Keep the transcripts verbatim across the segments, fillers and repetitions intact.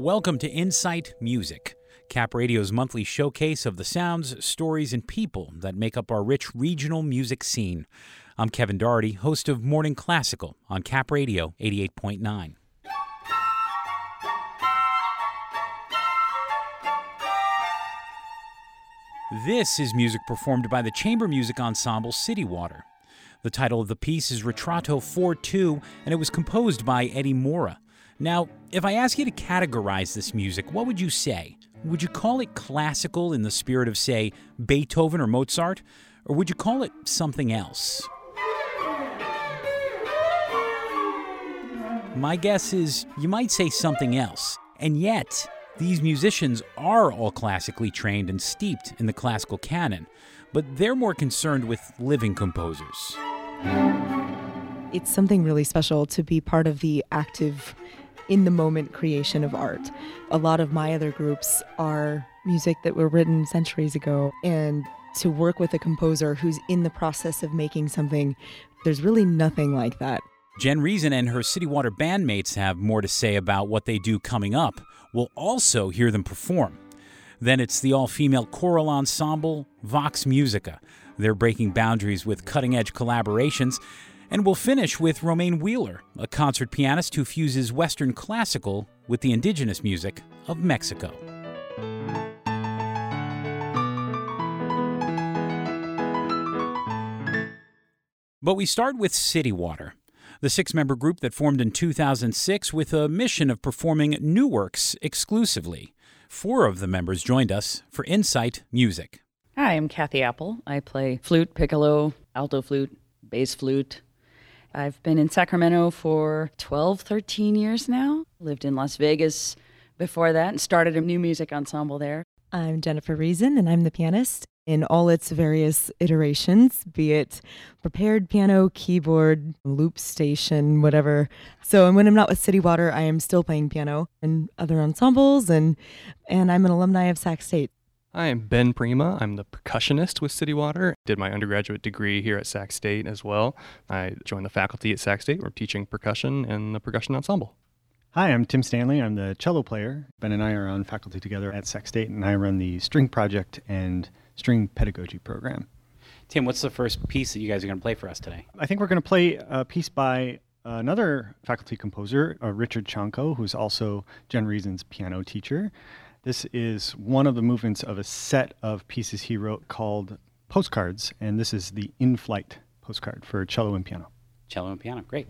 Welcome to Insight Music, Cap Radio's monthly showcase of the sounds, stories, and people that make up our rich regional music scene. I'm Kevin Doherty, host of Morning Classical on Cap Radio eighty-eight point nine. This is music performed by the chamber music ensemble City Water. The title of the piece is Ritratto four two, and it was composed by Eddie Mora. Now, if I ask you to categorize this music, what would you say? Would you call it classical in the spirit of, say, Beethoven or Mozart? Or would you call it something else? My guess is you might say something else. And yet, these musicians are all classically trained and steeped in the classical canon, but they're more concerned with living composers. It's something really special to be part of the active, in-the-moment creation of art. A lot of my other groups are music that were written centuries ago, and to work with a composer who's in the process of making something, there's really nothing like that. Jen Reason and her City Water bandmates have more to say about what they do coming up. We'll also hear them perform. Then it's the all-female choral ensemble, Vox Musica. They're breaking boundaries with cutting-edge collaborations. And we'll finish with Romaine Wheeler, a concert pianist who fuses Western classical with the indigenous music of Mexico. But we start with City Water, the six-member group that formed in two thousand six with a mission of performing new works exclusively. Four of the members joined us for Insight Music. Hi, I'm Kathy Apple. I play flute, piccolo, alto flute, bass flute. I've been in Sacramento for twelve, thirteen years now. Lived in Las Vegas before that and started a new music ensemble there. I'm Jennifer Reason, and I'm the pianist in all its various iterations, be it prepared piano, keyboard, loop station, whatever. So when I'm not with City Water, I am still playing piano in other ensembles, and and I'm an alumni of Sac State. Hi, I'm Ben Prima. I'm the percussionist with City Water. Did my undergraduate degree here at Sac State as well. I joined the faculty at Sac State. We're teaching percussion in the percussion ensemble. Hi, I'm Tim Stanley. I'm the cello player. Ben and I are on faculty together at Sac State, and I run the string project and string pedagogy program. Tim, what's the first piece that you guys are going to play for us today? I think we're going to play a piece by another faculty composer, uh, Richard Chanko, who's also Jen Reason's piano teacher. This is one of the movements of a set of pieces he wrote called Postcards, and this is the in-flight postcard for cello and piano. Cello and piano, great.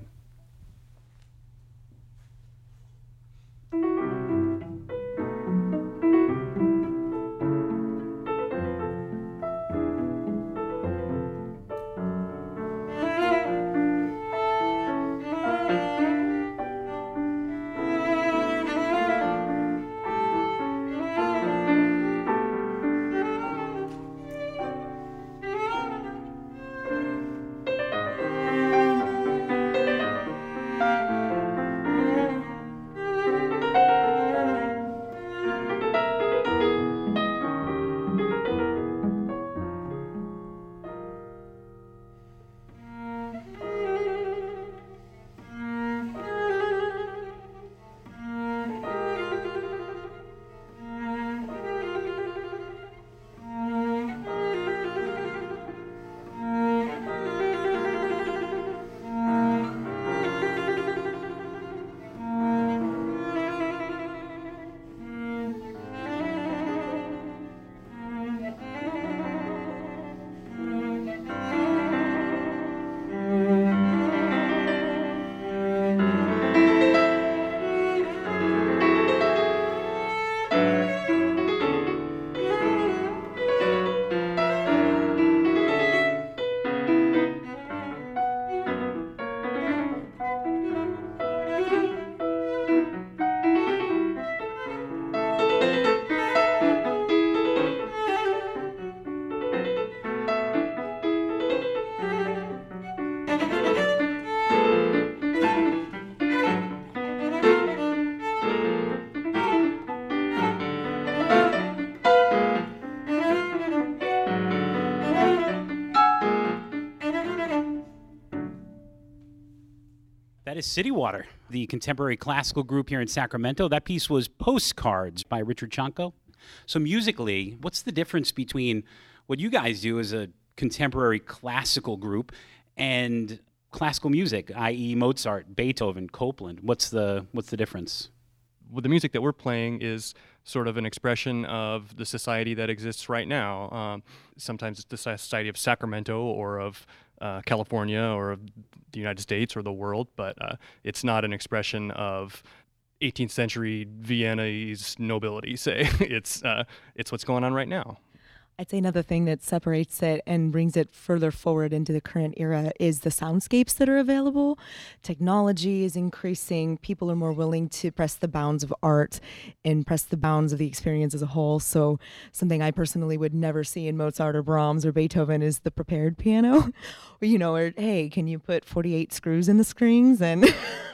That is City Water. the contemporary classical group here in Sacramento. That piece was Postcards by Richard Chanko. So musically, what's the difference between what you guys do as a contemporary classical group and classical music, that is. Mozart, Beethoven, Copland? What's the what's the difference? Well, the music that we're playing is sort of an expression of the society that exists right now. Um, sometimes it's the society of Sacramento or of uh, California or of the United States or the world, but uh, it's not an expression of eighteenth century Viennese nobility, say. it's uh, it's what's going on right now. I'd say another thing that separates it and brings it further forward into the current era is the soundscapes that are available. Technology is increasing. People are more willing to press the bounds of art and press the bounds of the experience as a whole. So something I personally would never see in Mozart or Brahms or Beethoven is the prepared piano. You know, or, hey, can you put forty-eight screws in the strings and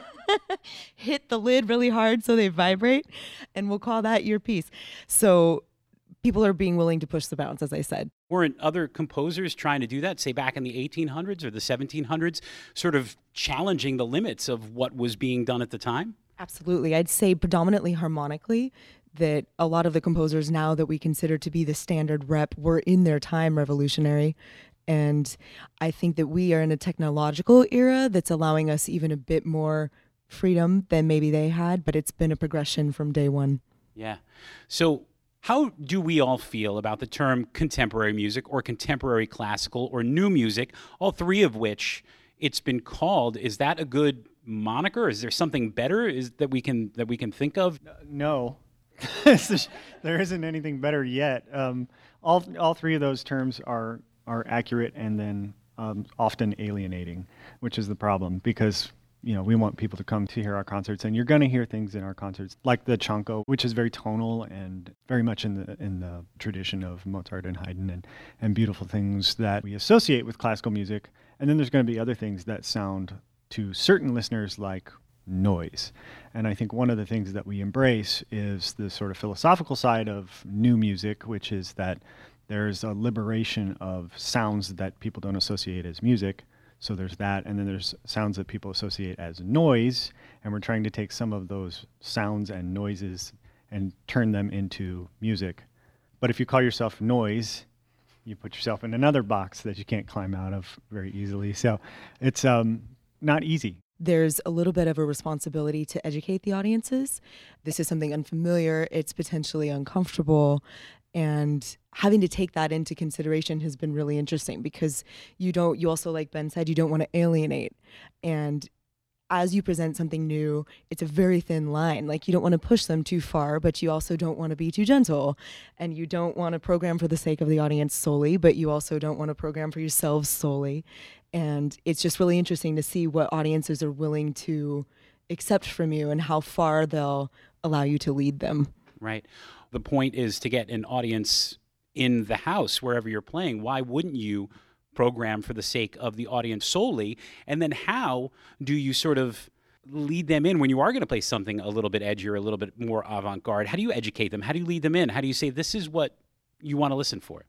hit the lid really hard so they vibrate? And we'll call that your piece. So people are being willing to push the bounds, as I said. Weren't other composers trying to do that, say back in the eighteen hundreds or the seventeen hundreds, sort of challenging the limits of what was being done at the time? Absolutely. I'd say predominantly harmonically, that a lot of the composers now that we consider to be the standard rep were in their time revolutionary. And I think that we are in a technological era that's allowing us even a bit more freedom than maybe they had, but it's been a progression from day one. Yeah. So how do we all feel about the term contemporary music or contemporary classical or new music, all three of which it's been called? Is that a good moniker? Is there something better is that we can that we can think of? No. There isn't anything better yet. Um, all all three of those terms are are accurate and then um, often alienating, which is the problem because you know, we want people to come to hear our concerts, and you're going to hear things in our concerts like the Chanko, which is very tonal and very much in the in the tradition of Mozart and Haydn, and, and beautiful things that we associate with classical music. And then there's going to be other things that sound to certain listeners like noise. And I think one of the things that we embrace is the sort of philosophical side of new music, which is that there's a liberation of sounds that people don't associate as music. So there's that, and then there's sounds that people associate as noise, and we're trying to take some of those sounds and noises and turn them into music. But if you call yourself noise, you put yourself in another box that you can't climb out of very easily. So it's um, not easy. There's a little bit of a responsibility to educate the audiences. This is something unfamiliar, it's potentially uncomfortable, and having to take that into consideration has been really interesting because you don't, you also, like Ben said, you don't want to alienate. And as you present something new, it's a very thin line. Like you don't want to push them too far, but you also don't want to be too gentle. And you don't want to program for the sake of the audience solely, but you also don't want to program for yourselves solely. And it's just really interesting to see what audiences are willing to accept from you and how far they'll allow you to lead them. Right. The point is to get an audience in the house wherever you're playing. Why wouldn't you program for the sake of the audience solely? And then how do you sort of lead them in when you are going to play something a little bit edgier, a little bit more avant-garde? How do you educate them? How do you lead them in? How do you say this is what you want to listen for?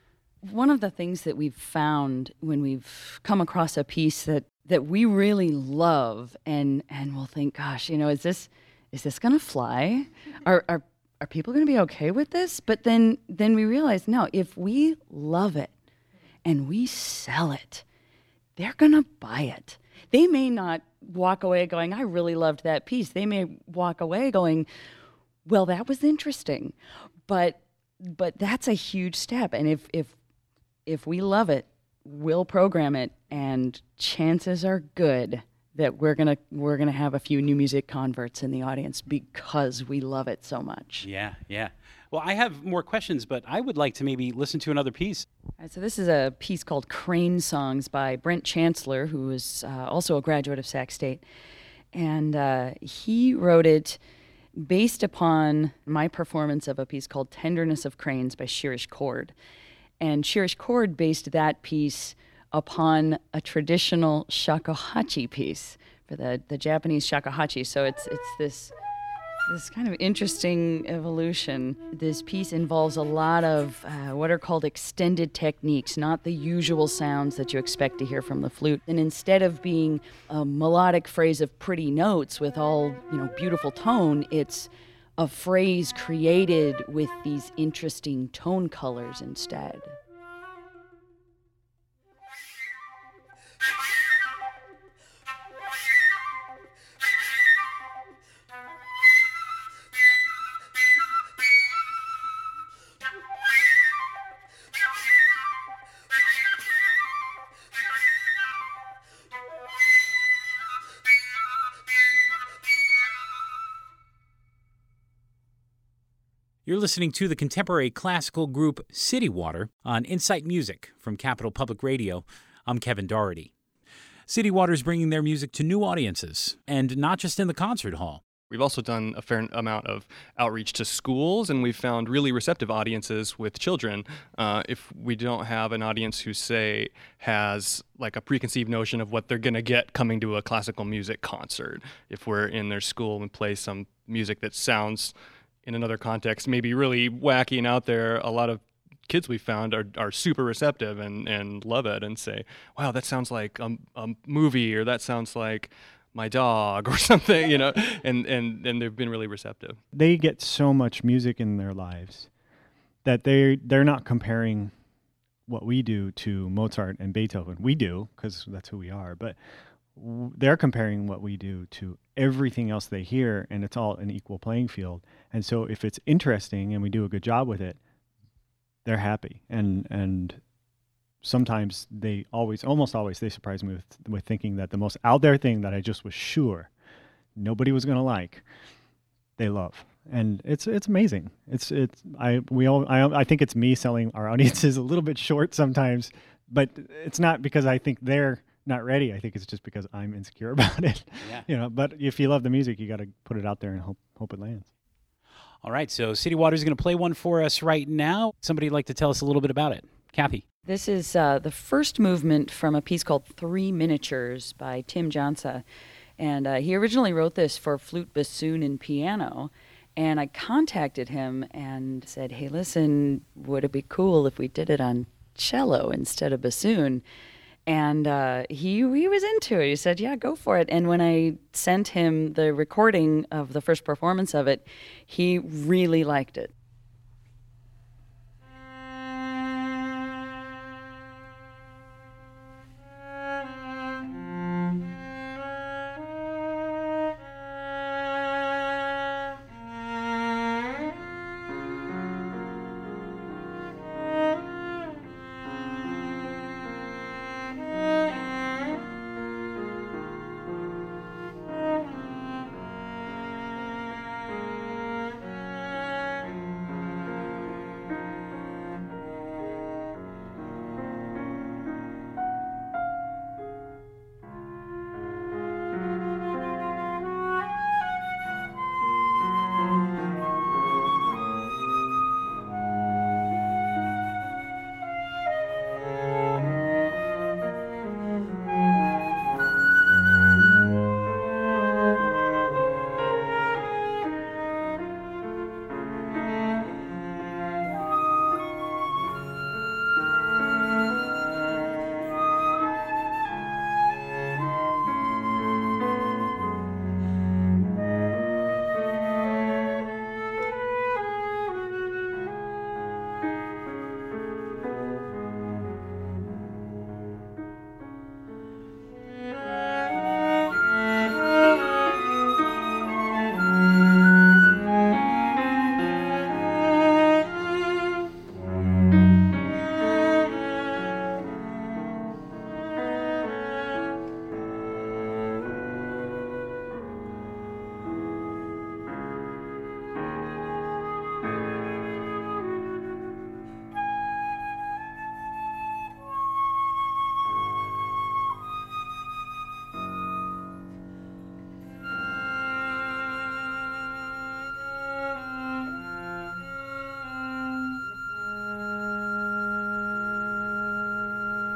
One of the things that we've found when we've come across a piece that, that we really love and, and we'll think, gosh, you know, is this is this going to fly? Are, are Are people going to be okay with this? But then then we realize, no, if we love it and we sell it, they're going to buy it. They may not walk away going, I really loved that piece. They may walk away going, well, that was interesting. But but that's a huge step. And if if if we love it, we'll program it, and chances are good that we're gonna we're gonna have a few new music converts in the audience because we love it so much. Yeah, yeah. Well, I have more questions, but I would like to maybe listen to another piece. All right, so this is a piece called Crane Songs by Brent Chancellor, who is uh, also a graduate of Sac State. And uh, he wrote it based upon my performance of a piece called Tenderness of Cranes by Shirish Cord. And Shirish Cord based that piece upon a traditional shakuhachi piece for the, the Japanese shakuhachi. So it's it's this This kind of interesting evolution. This piece involves a lot of uh, what are called extended techniques, not the usual sounds that you expect to hear from the flute. And instead of being a melodic phrase of pretty notes with all, you know, beautiful tone, it's a phrase created with these interesting tone colors instead. You're listening to the contemporary classical group City Water on Insight Music from Capital Public Radio. I'm Kevin Doherty. City Water is bringing their music to new audiences, and not just in the concert hall. We've also done a fair amount of outreach to schools, and we've found really receptive audiences with children. Uh, if we don't have an audience who, say, has like a preconceived notion of what they're going to get coming to a classical music concert, if we're in their school and play some music that sounds in another context, maybe really wacky and out there, a lot of kids we found are, are super receptive and, and love it and say, wow, that sounds like a, a movie, or that sounds like my dog or something, you know, and, and, and they've been really receptive. They get so much music in their lives that they they're not comparing what we do to Mozart and Beethoven. We do, because that's who we are, but w- they're comparing what we do to everything else they hear, and it's all an equal playing field. And so if it's interesting and we do a good job with it, they're happy. And and sometimes they always, almost always, they surprise me with, with thinking that the most out there thing that I just was sure nobody was going to like, they love. And it's it's amazing. It's it's I we all I I think it's me selling our audiences a little bit short sometimes, but it's not because I think they're not ready. I think it's just because I'm insecure about it. Yeah. You know, but if you love the music, you got to put it out there and hope hope it lands. All right, so City Water is going to play one for us right now. Somebody like to tell us a little bit about it. Kathy. This is uh, the first movement from a piece called Three Miniatures by Tim Johnsa. And uh, he originally wrote this for flute, bassoon, and piano. And I contacted him and said, hey, listen, would it be cool if we did it on cello instead of bassoon? And uh, he he was into it. He said, yeah, go for it. And when I sent him the recording of the first performance of it, he really liked it.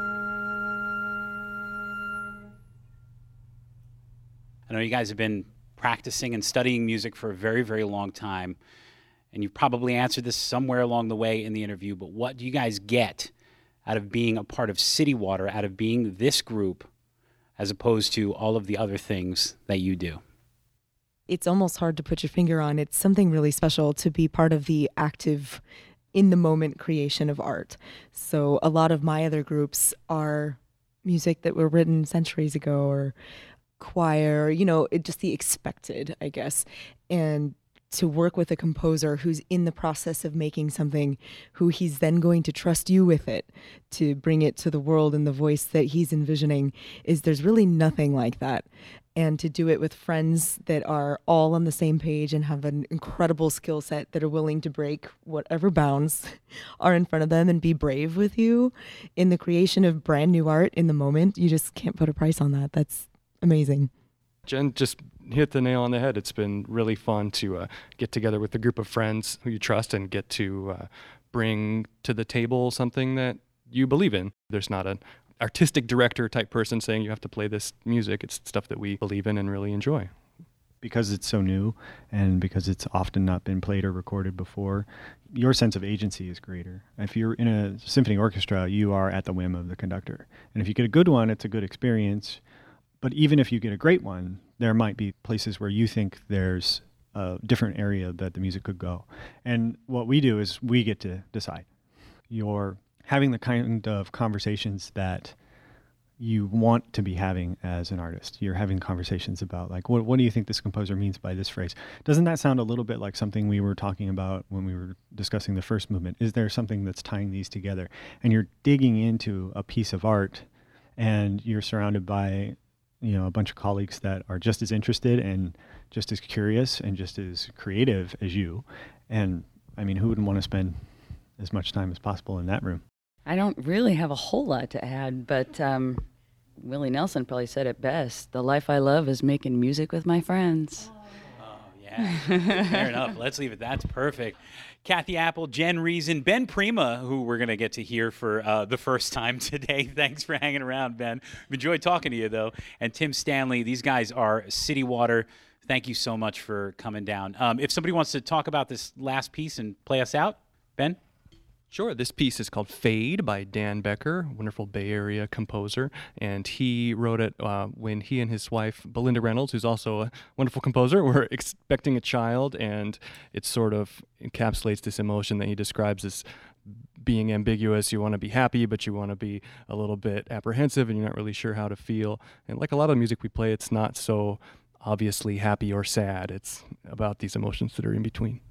I know you guys have been practicing and studying music for a very, very long time. And you've probably answered this somewhere along the way in the interview, but what do you guys get out of being a part of City Water, out of being this group, as opposed to all of the other things that you do? It's almost hard to put your finger on. It's something really special to be part of the active, in the moment creation of art. So a lot of my other groups are music that were written centuries ago, or choir, you know, it just the expected, I guess. And to work with a composer who's in the process of making something, who he's then going to trust you with it to bring it to the world in the voice that he's envisioning, is there's really nothing like that. And to do it with friends that are all on the same page and have an incredible skill set, that are willing to break whatever bounds are in front of them and be brave with you in the creation of brand new art in the moment, you just can't put a price on that. That's amazing. Jen just hit the nail on the head. It's been really fun to uh, get together with a group of friends who you trust and get to uh, bring to the table something that you believe in. There's not an artistic director type person saying you have to play this music. It's stuff that we believe in and really enjoy. Because it's so new and because it's often not been played or recorded before, your sense of agency is greater. If you're in a symphony orchestra, you are at the whim of the conductor. And if you get a good one, it's a good experience. But even if you get a great one, there might be places where you think there's a different area that the music could go. And what we do is we get to decide. You're having the kind of conversations that you want to be having as an artist. You're having conversations about, like, what, what do you think this composer means by this phrase? Doesn't that sound a little bit like something we were talking about when we were discussing the first movement? Is there something that's tying these together? And you're digging into a piece of art, and you're surrounded by, you know, a bunch of colleagues that are just as interested and just as curious and just as creative as you. And I mean, who wouldn't want to spend as much time as possible in that room? I don't really have a whole lot to add, but um, Willie Nelson probably said it best. The life I love is making music with my friends. Oh, yeah. Fair enough. Let's leave it. That's perfect. Kathy Apple, Jen Reason, Ben Prima, who we're going to get to hear for uh, the first time today. Thanks for hanging around, Ben. We've enjoyed talking to you, though. And Tim Stanley. These guys are City Water. Thank you so much for coming down. Um, if somebody wants to talk about this last piece and play us out, Ben? Sure. This piece is called Fade by Dan Becker, wonderful Bay Area composer. And he wrote it uh, when he and his wife, Belinda Reynolds, who's also a wonderful composer, were expecting a child. And it sort of encapsulates this emotion that he describes as being ambiguous. You want to be happy, but you want to be a little bit apprehensive, and you're not really sure how to feel. And like a lot of the music we play, it's not so obviously happy or sad. It's about these emotions that are in between.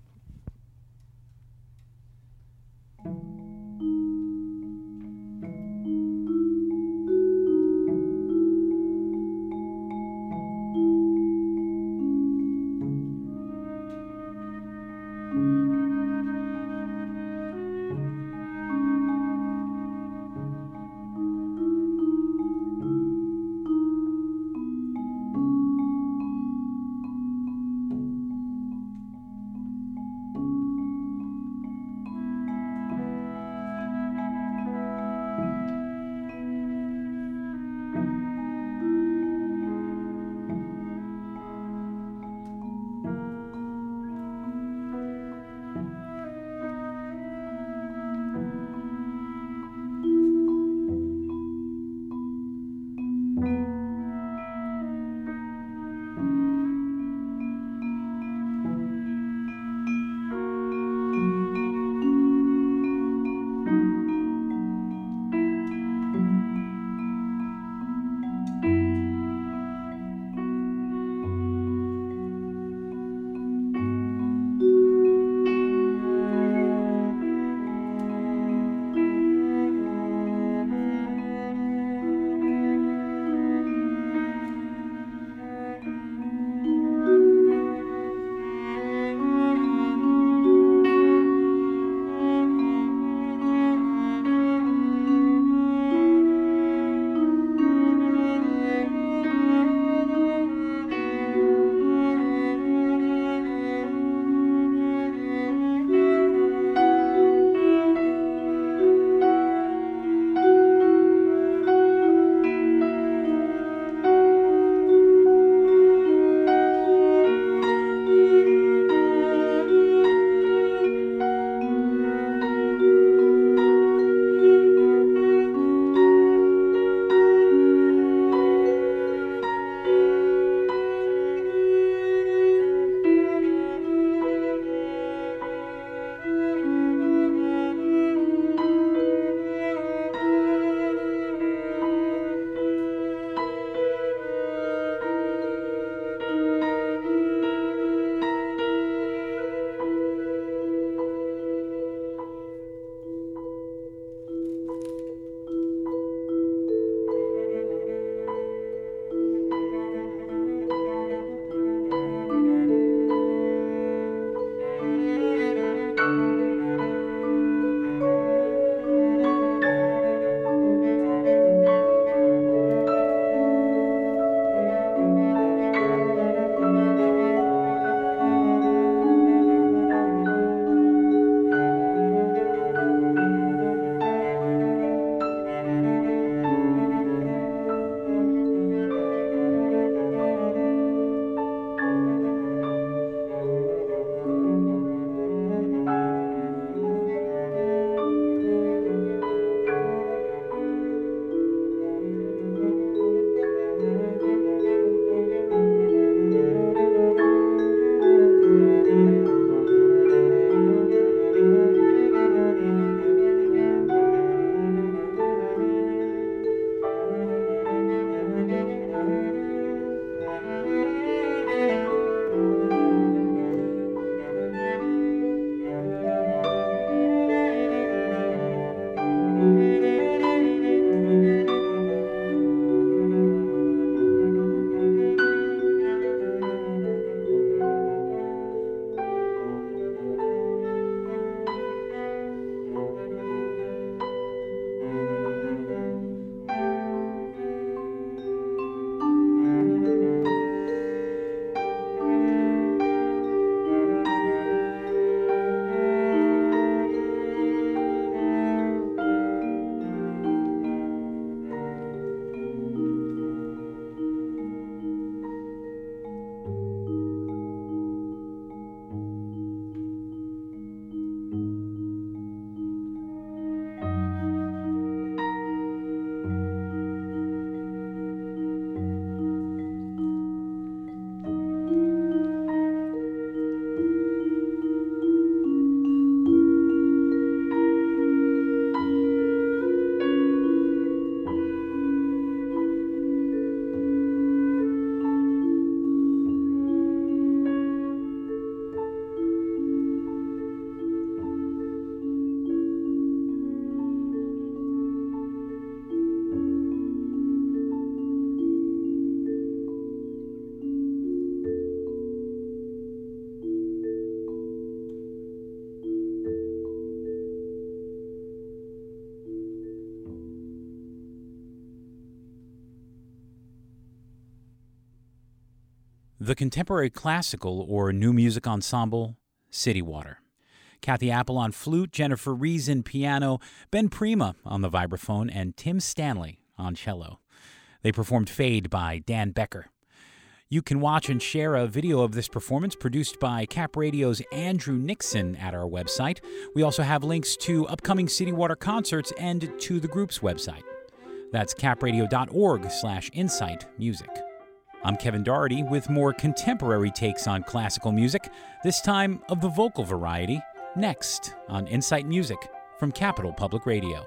The contemporary classical or new music ensemble, City Water. Kathy Apple on flute, Jennifer Reason piano, Ben Prima on the vibraphone, and Tim Stanley on cello. They performed Fade by Dan Becker. You can watch and share a video of this performance produced by Cap Radio's Andrew Nixon at our website. We also have links to upcoming City Water concerts and to the group's website. That's capradio.org slash insight music. I'm Kevin Doherty with more contemporary takes on classical music, this time of the vocal variety, next on Insight Music from Capital Public Radio.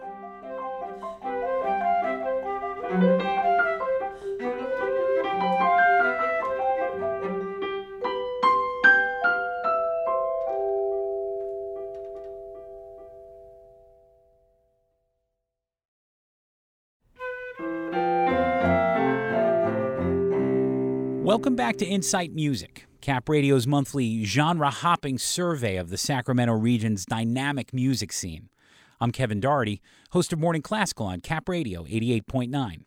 Welcome back to Insight Music, Cap Radio's monthly genre-hopping survey of the Sacramento region's dynamic music scene. I'm Kevin Doherty, host of Morning Classical on Cap Radio eighty-eight point nine.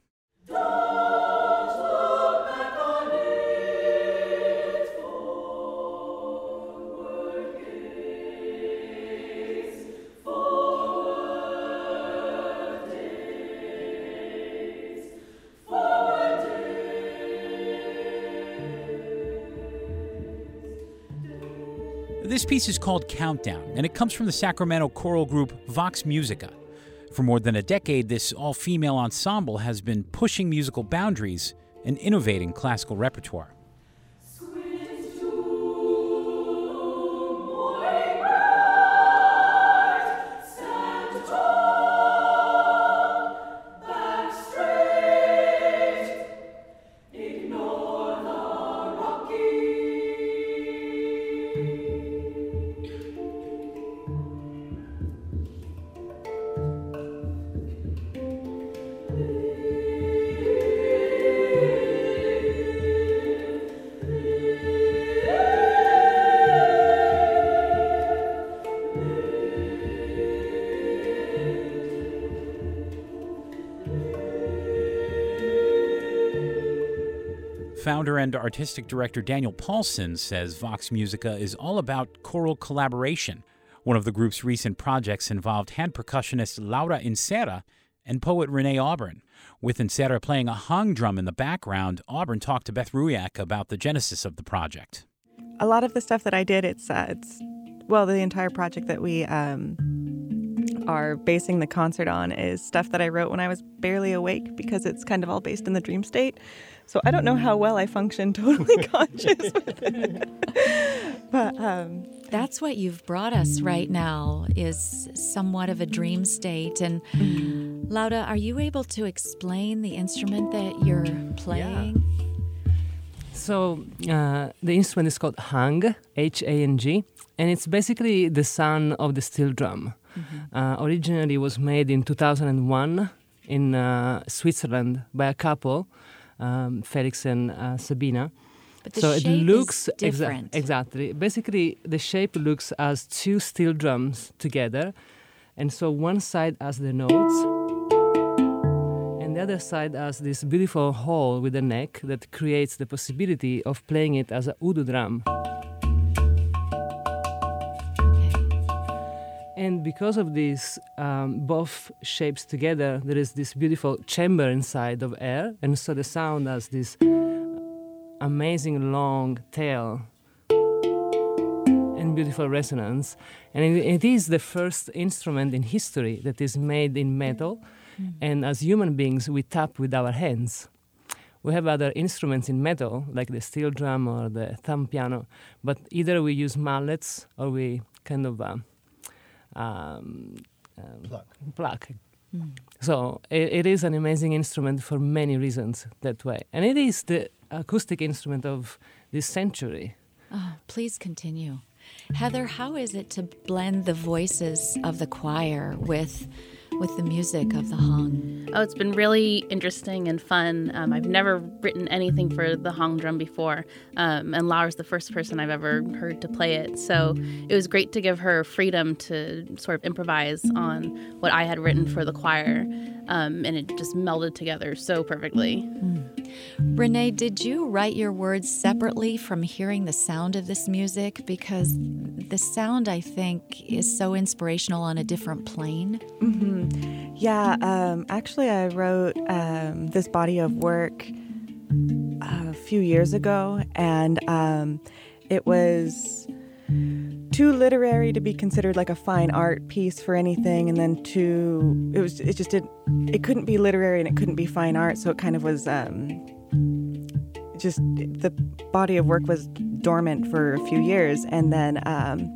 This piece is called Countdown, and it comes from the Sacramento choral group Vox Musica. For more than a decade, this all-female ensemble has been pushing musical boundaries and innovating classical repertoire. Founder and artistic director Daniel Paulson says Vox Musica is all about choral collaboration. One of the group's recent projects involved hand percussionist Laura Inserra and poet Renee Auburn. With Inserra playing a hung drum in the background, Auburn talked to Beth Ruyak about the genesis of the project. A lot of the stuff that I did, it's, uh, it's well, the entire project that we um, are basing the concert on is stuff that I wrote when I was barely awake because it's kind of all based in the dream state. So I don't know how well I function totally conscious with it. But um, that's what you've brought us right now is somewhat of a dream state. And Laura, are you able to explain the instrument that you're playing? Yeah. So uh, the instrument is called hang, H A N G, and it's basically the son of the steel drum. Mm-hmm. Uh, originally, it was made in two thousand one in uh, Switzerland by a couple. Um, Felix and uh, Sabina. But the so shape it looks is different. Exa- exactly. Basically, the shape looks as two steel drums together, and so one side has the notes, and the other side has this beautiful hole with a neck that creates the possibility of playing it as a udu drum. And because of these um, both shapes together, there is this beautiful chamber inside of air, and so the sound has this amazing long tail and beautiful resonance. And it, it is the first instrument in history that is made in metal, mm. and as human beings, we tap with our hands. We have other instruments in metal, like the steel drum or the thumb piano, but either we use mallets or we kind of... Um, Um, um, pluck. pluck. Mm. So it, it is an amazing instrument for many reasons that way. And it is the acoustic instrument of this century. Oh, please continue. Heather, how is it to blend the voices of the choir with with the music of the hung? Oh, it's been really interesting and fun. Um, I've never written anything for the hung drum before, um, and Laura's the first person I've ever heard to play it. So it was great to give her freedom to sort of improvise on what I had written for the choir, um, and it just melded together so perfectly. Mm. Renee, did you write your words separately from hearing the sound of this music? Because the sound, I think, is so inspirational on a different plane. Mm-hmm. Yeah, um, actually, I wrote um, this body of work a few years ago, and um, it was too literary to be considered like a fine art piece for anything, and then too it was it just did it couldn't be literary and it couldn't be fine art, so it kind of was um, just the body of work was dormant for a few years, and then um,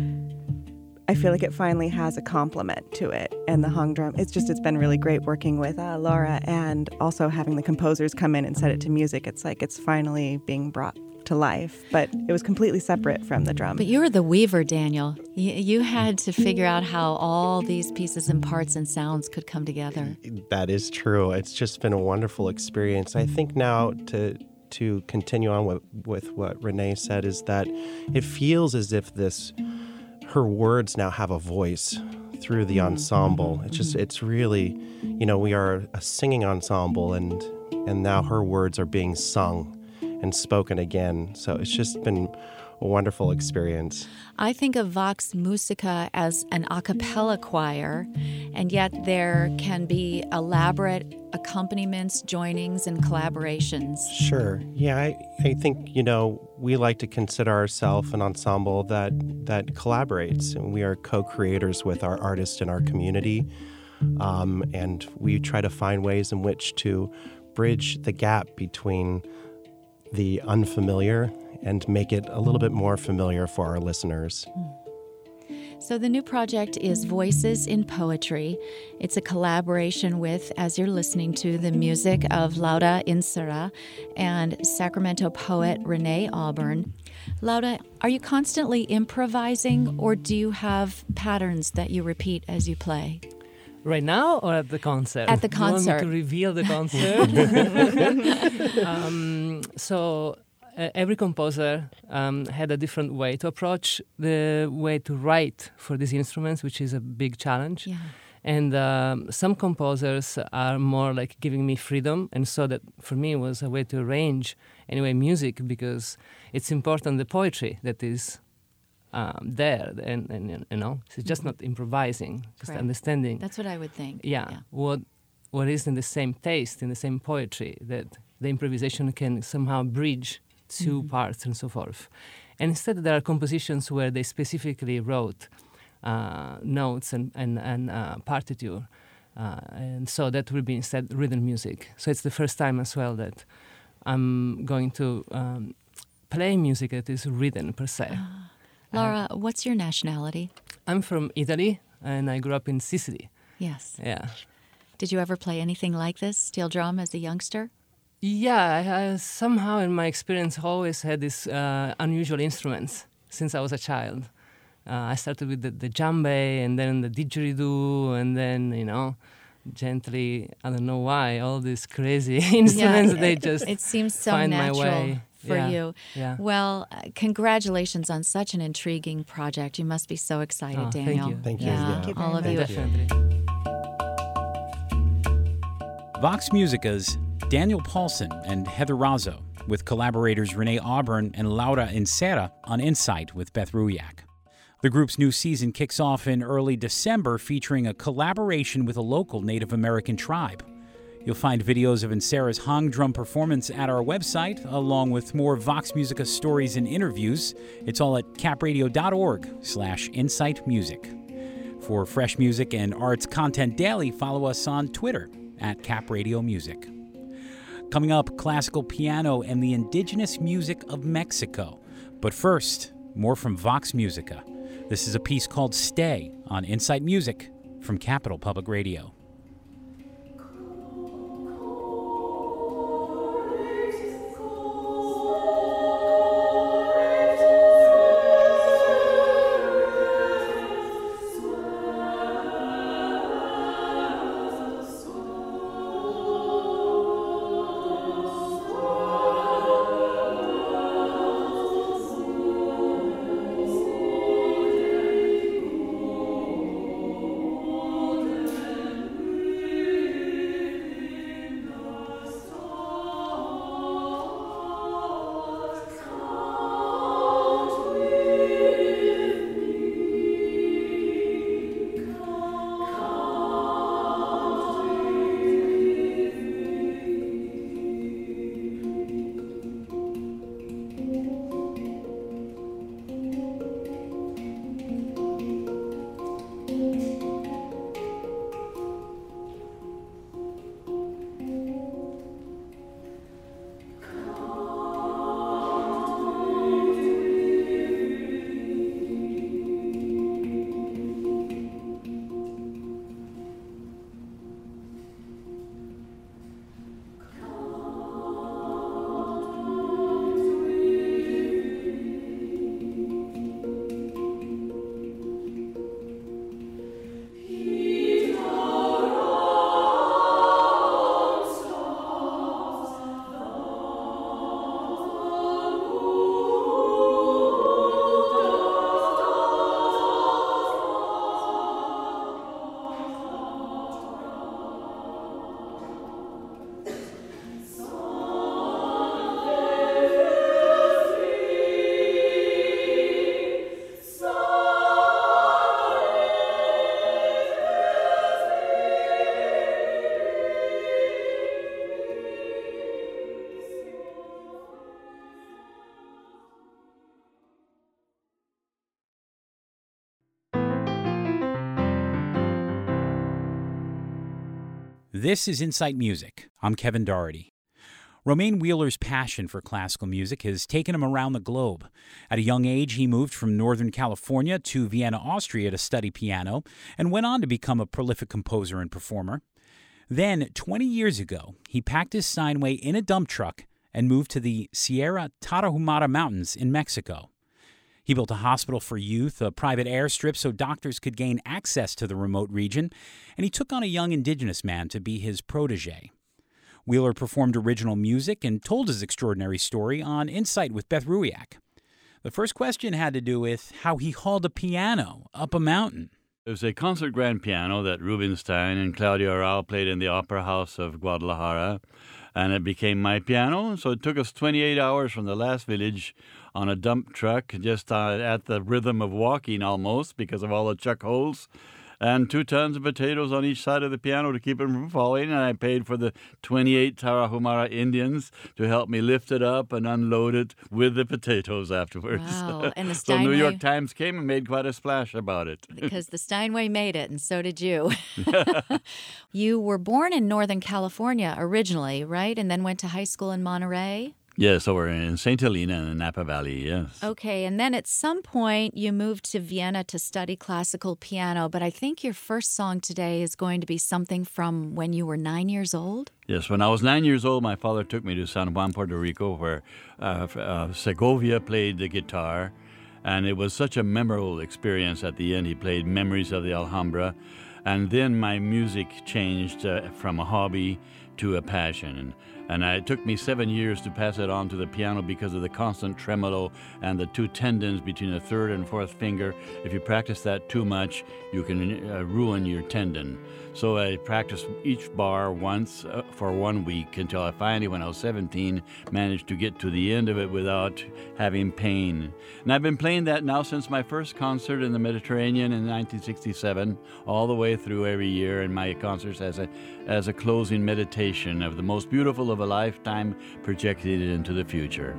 I feel like it finally has a complement to it, and the hung drum. It's just it's been really great working with uh, Laura, and also having the composers come in and set it to music. It's like it's finally being brought to life, but it was completely separate from the drum. But you were the weaver, Daniel. You, you had to figure out how all these pieces and parts and sounds could come together. That is true. It's just been a wonderful experience. I think now to to continue on with, with what Renee said is that it feels as if this her words now have a voice through the ensemble. It's just it's really, you know, we are a singing ensemble, and and now her words are being sung and spoken again. So it's just been a wonderful experience. I think of Vox Musica as an a cappella choir, and yet there can be elaborate accompaniments, joinings, and collaborations. Sure. Yeah, I, I think, you know, we like to consider ourselves an ensemble that, that collaborates, and we are co-creators with our artists in our community, um, and we try to find ways in which to bridge the gap between the unfamiliar and make it a little bit more familiar for our listeners. So the new project is Voices in Poetry. It's a collaboration with, as you're listening to, the music of Laura Insera and Sacramento poet Renee Auburn. Laura, are you constantly improvising, or do you have patterns that you repeat as you play? Right now or at the concert? At the concert. Do you want me to reveal the concert? um, so uh, every composer um, had a different way to approach the way to write for these instruments, which is a big challenge. Yeah. And um, some composers are more like giving me freedom, and so that for me was a way to arrange anyway music, because it's important the poetry that is Um, there, and, and you know, it's just not improvising, just right. understanding. That's what I would think. Yeah, yeah, what what is in the same taste, in the same poetry, that the improvisation can somehow bridge two mm-hmm. parts and so forth. And instead, there are compositions where they specifically wrote uh, notes and and, and uh, partiture, uh, and so that will be instead written music. So it's the first time as well that I'm going to um, play music that is written per se. Uh. Laura, what's your nationality? I'm from Italy, and I grew up in Sicily. Yes. Yeah. Did you ever play anything like this, steel drum, as a youngster? Yeah, I, I somehow in my experience always had these uh, unusual instruments since I was a child. Uh, I started with the, the djembe, and then the didgeridoo, and then, you know, gently, I don't know why, all these crazy instruments, yeah, they it, just it seems so find natural. my way. For yeah. you. Yeah. Well, uh, congratulations on such an intriguing project. You must be so excited, oh, Daniel. Thank you. Thank you. Yeah, Yeah. Thank you all of very you. much. Definitely. Vox Musica's Daniel Paulson and Heather Razzo, with collaborators Renee Auburn and Laura Insera on Insight with Beth Ruyak. The group's new season kicks off in early December, featuring a collaboration with a local Native American tribe. You'll find videos of Insera's hang drum performance at our website, along with more Vox Musica stories and interviews. It's all at capradio.org slash insight music. For fresh music and arts content daily, follow us on Twitter at capradio music. Coming up, classical piano and the indigenous music of Mexico. But first, more from Vox Musica. This is a piece called Stay on Insight Music from Capital Public Radio. This is Insight Music. I'm Kevin Doherty. Romaine Wheeler's passion for classical music has taken him around the globe. At a young age, he moved from Northern California to Vienna, Austria to study piano, and went on to become a prolific composer and performer. Then, twenty years ago, he packed his Steinway in a dump truck and moved to the Sierra Tarahumara Mountains in Mexico. He built a hospital for youth, a private airstrip so doctors could gain access to the remote region, and he took on a young indigenous man to be his protege. Wheeler performed original music and told his extraordinary story on Insight with Beth Ruiak. The first question had to do with how he hauled a piano up a mountain. It was a concert grand piano that Rubinstein and Claudio Arrau played in the Opera House of Guadalajara, and it became my piano. So it took us twenty-eight hours from the last village on a dump truck, just uh, at the rhythm of walking almost because of all the chuck holes, and two tons of potatoes on each side of the piano to keep it from falling. And I paid for the twenty-eight Tarahumara Indians to help me lift it up and unload it with the potatoes afterwards. Wow. And the So Steinway, New York Times came and made quite a splash about it. because the Steinway made it, and so did you. You were born in Northern California originally, right? And then went to high school in Monterey? Yes, so we're in Saint Helena in the Napa Valley, yes. Okay, and then at some point you moved to Vienna to study classical piano, but I think your first song today is going to be something from when you were nine years old? Yes, when I was nine years old, my father took me to San Juan, Puerto Rico, where uh, uh, Segovia played the guitar, and it was such a memorable experience at the end. He played Memories of the Alhambra, and then my music changed uh, from a hobby to a passion. And, and I, it took me seven years to pass it on to the piano because of the constant tremolo and the two tendons between the third and fourth finger. If you practice that too much, you can uh, ruin your tendon. So I practiced each bar once uh, for one week until I finally, when I was seventeen, managed to get to the end of it without having pain. And I've been playing that now since my first concert in the Mediterranean in nineteen sixty-seven, all the way through every year in my concerts as a, as a closing meditation of the most beautiful of a lifetime projected into the future.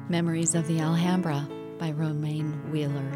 Memories of the Alhambra by Romaine Wheeler.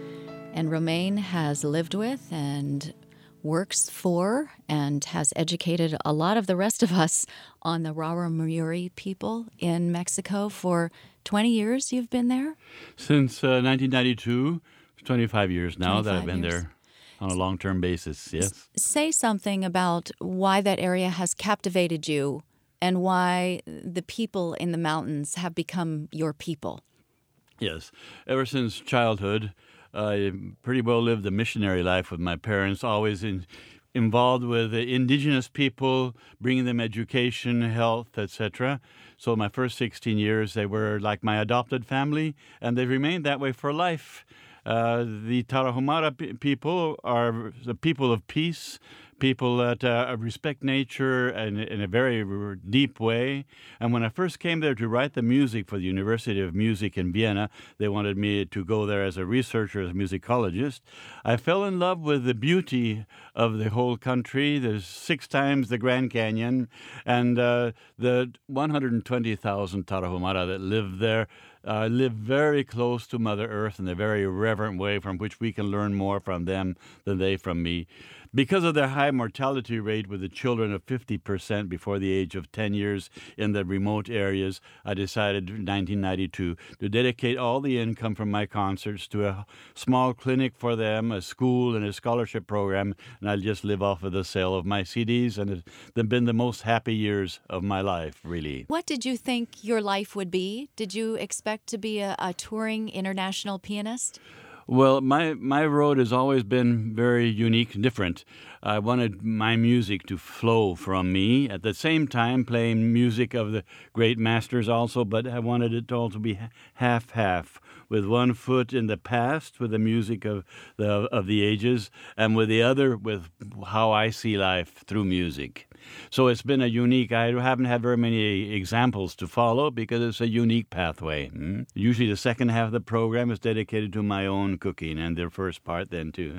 And Romaine has lived with and works for and has educated a lot of the rest of us on the Rarámuri people in Mexico. For twenty years you've been there? Since uh, nineteen ninety-two, twenty-five years now that I've been years. there on a long-term basis, yes. S- say something about why that area has captivated you and why the people in the mountains have become your people. Yes. Ever since childhood, I pretty well lived a missionary life with my parents, always in, involved with the indigenous people, bringing them education, health, et cetera. So my first sixteen years, they were like my adopted family, and they've remained that way for life. Uh, the Tarahumara p- people are the people of peace, people that uh, respect nature in, in a very r- deep way. And when I first came there to write the music for the University of Music in Vienna, they wanted me to go there as a researcher, as a musicologist. I fell in love with the beauty of the whole country. There's six times the Grand Canyon, and uh, the one hundred twenty thousand Tarahumara that live there uh, live very close to Mother Earth in a very reverent way from which we can learn more from them than they from me. Because of their high mortality rate with the children of fifty percent before the age of ten years in the remote areas, I decided in nineteen ninety-two to dedicate all the income from my concerts to a small clinic for them, a school and a scholarship program, and I just live off of the sale of my C Ds, and it's been the most happy years of my life, really. What did you think your life would be? Did you expect to be a, a touring international pianist? Well, my, my road has always been very unique and different. I wanted my music to flow from me, at the same time playing music of the great masters also, but I wanted it all to be half-half, with one foot in the past, with the music of the, of the ages, and with the other with how I see life through music. So it's been a unique, I haven't had very many examples to follow because it's a unique pathway. Hmm? Usually the second half of the program is dedicated to my own cooking, and the first part then too.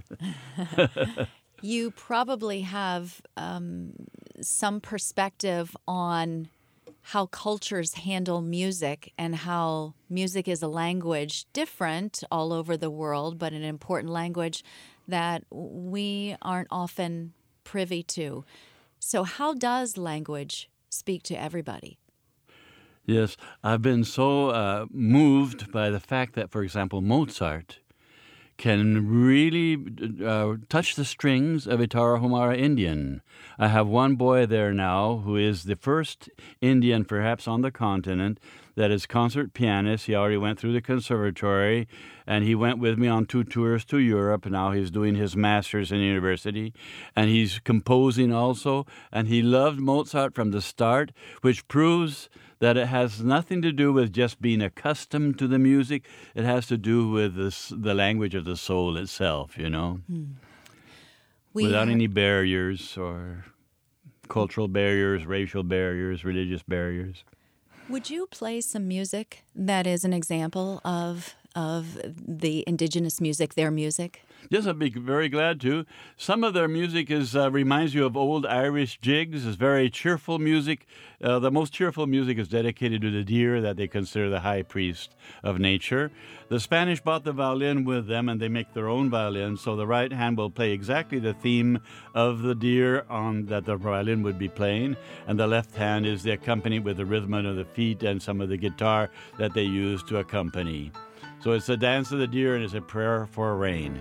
You probably have um, some perspective on how cultures handle music and how music is a language different all over the world, but an important language that we aren't often privy to. So how does language speak to everybody? Yes, I've been so uh, moved by the fact that, for example, Mozart can really uh, touch the strings of a Tarahumara Indian. I have one boy there now who is the first Indian, perhaps on the continent, that is concert pianist. He already went through the conservatory, and he went with me on two tours to Europe. Now he's doing his master's in university, and he's composing also, and he loved Mozart from the start, which proves that it has nothing to do with just being accustomed to the music. It has to do with this, the language of the soul itself, you know, hmm. without any barriers or cultural barriers, racial barriers, religious barriers. Would you play some music that is an example of of the indigenous music, their music? Yes, I'd be very glad to. Some of their music is uh, reminds you of old Irish jigs. It's very cheerful music. Uh, the most cheerful music is dedicated to the deer that they consider the high priest of nature. The Spanish brought the violin with them, and they make their own violin, so the right hand will play exactly the theme of the deer on that the violin would be playing, and the left hand is the accompaniment with the rhythm of the feet and some of the guitar that they use to accompany. So it's a dance of the deer, and it's a prayer for rain.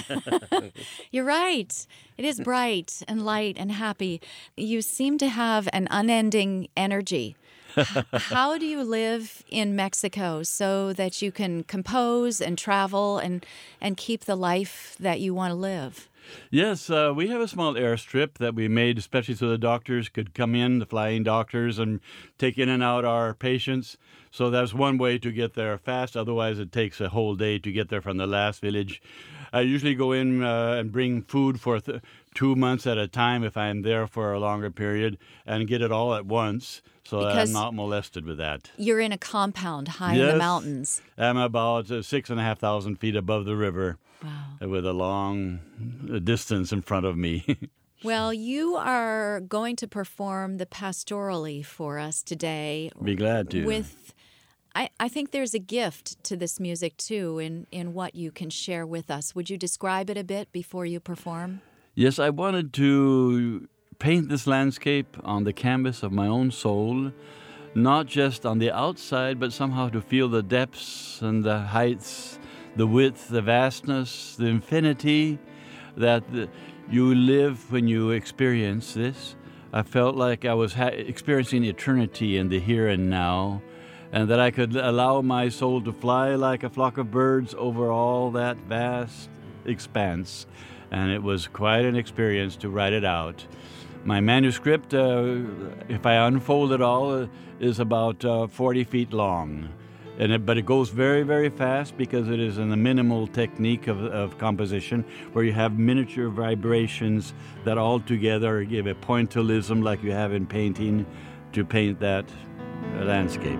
You're right. It is bright and light and happy. You seem to have an unending energy. How do you live in Mexico so that you can compose and travel and, and keep the life that you want to live? Yes, uh, we have a small airstrip that we made especially so the doctors could come in, the flying doctors, and take in and out our patients. So that's one way to get there fast. Otherwise, it takes a whole day to get there from the last village. I usually go in uh, and bring food for th- two months at a time if I'm there for a longer period and get it all at once so that I'm not molested with that. You're in a compound high yes, in the mountains. I'm about uh, six and a half thousand feet above the river. Wow. With a long distance in front of me. Well, you are going to perform the pastorally for us today. Be glad to. With, I, I think there's a gift to this music, too, in, in what you can share with us. Would you describe it a bit before you perform? Yes, I wanted to paint this landscape on the canvas of my own soul, not just on the outside, but somehow to feel the depths and the heights, the width, the vastness, the infinity that the, you live when you experience this. I felt like I was ha- experiencing eternity in the here and now, and that I could allow my soul to fly like a flock of birds over all that vast expanse. And it was quite an experience to write it out. My manuscript, uh, if I unfold it all, uh, is about uh, forty feet long. And it, but it goes very, very fast because it is in the minimal technique of, of composition where you have miniature vibrations that all together give a pointillism like you have in painting to paint that uh, landscape.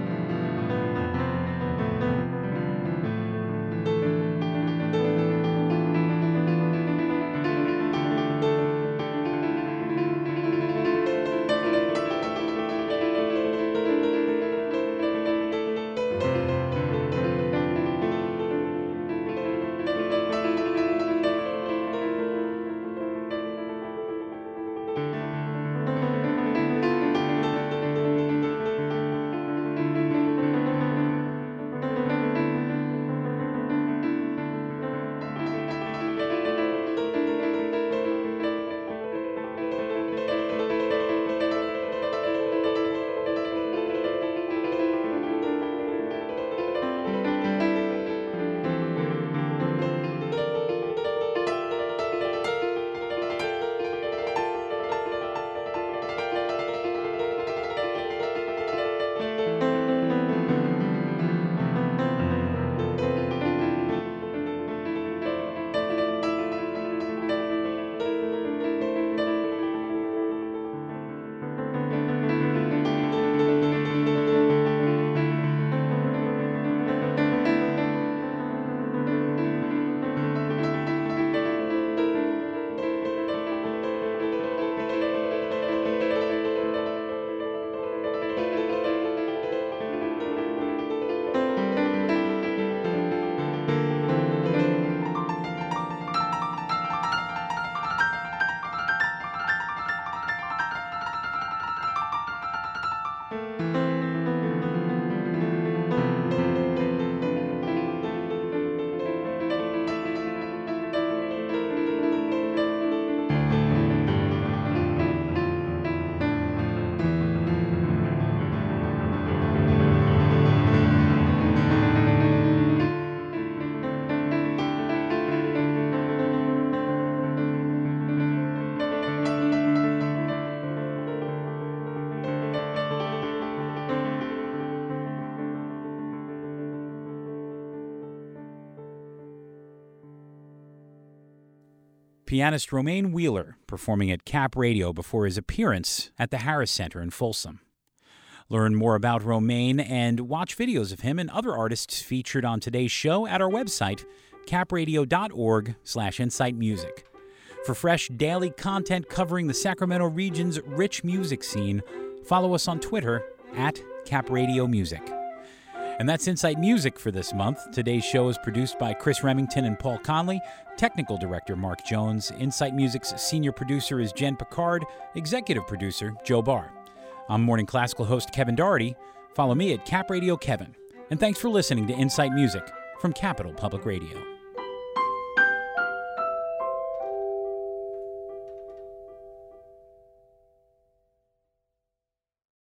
Pianist Romaine Wheeler performing at Cap Radio before his appearance at the Harris Center in Folsom. Learn more about Romaine and watch videos of him and other artists featured on today's show at our website, capradio.org slash insight music. For fresh daily content covering the Sacramento region's rich music scene, follow us on Twitter at Cap Radio Music. And that's Insight Music for this month. Today's show is produced by Chris Remington and Paul Conley. Technical director Mark Jones. Insight Music's senior producer is Jen Picard. Executive producer Joe Barr. I'm Morning Classical host Kevin Doherty. Follow me at Cap Radio Kevin. And thanks for listening to Insight Music from Capital Public Radio.